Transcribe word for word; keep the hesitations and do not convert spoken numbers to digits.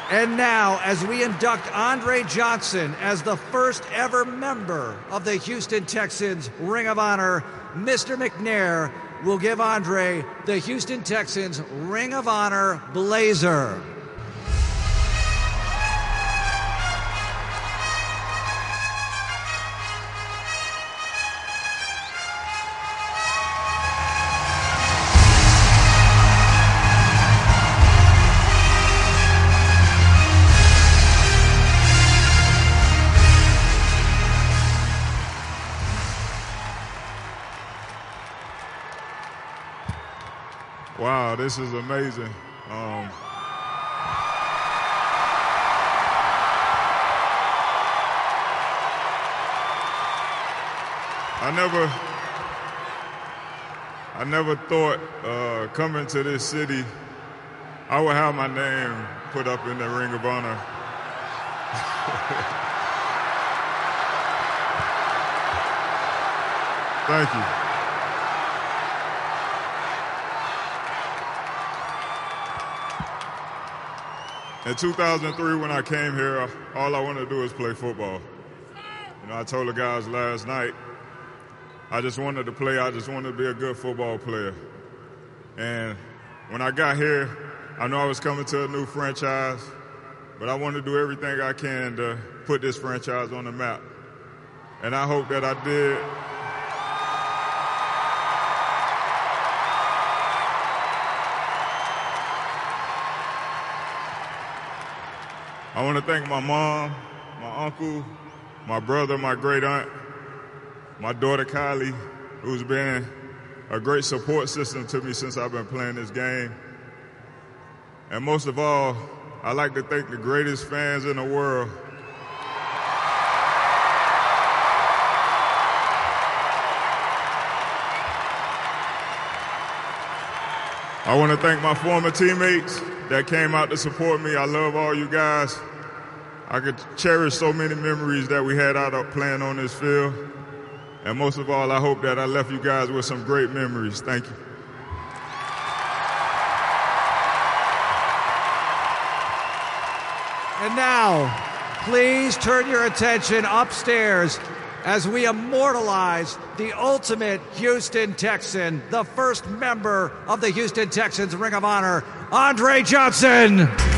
And now, as we induct Andre Johnson as the first ever member of the Houston Texans Ring of Honor, Mister McNair will give Andre the Houston Texans Ring of Honor blazer. Wow, this is amazing. Um, I never, I never thought uh, coming to this city, I would have my name put up in the Ring of Honor. Thank you. In two thousand three, when I came here, all I wanted to do was play football. You know, I told the guys last night, I just wanted to play. I just wanted to be a good football player. And when I got here, I knew I was coming to a new franchise, but I wanted to do everything I can to put this franchise on the map. And I hope that I did. I want to thank my mom, my uncle, my brother, my great aunt, my daughter Kylie, who's been a great support system to me since I've been playing this game. And most of all, I'd like to thank the greatest fans in the world. I want to thank my former teammates that came out to support me. I love all you guys. I could cherish so many memories that we had out playing on this field. And most of all, I hope that I left you guys with some great memories. Thank you. And now, please turn your attention upstairs as we immortalize the ultimate Houston Texan, the first member of the Houston Texans Ring of Honor, Andre Johnson.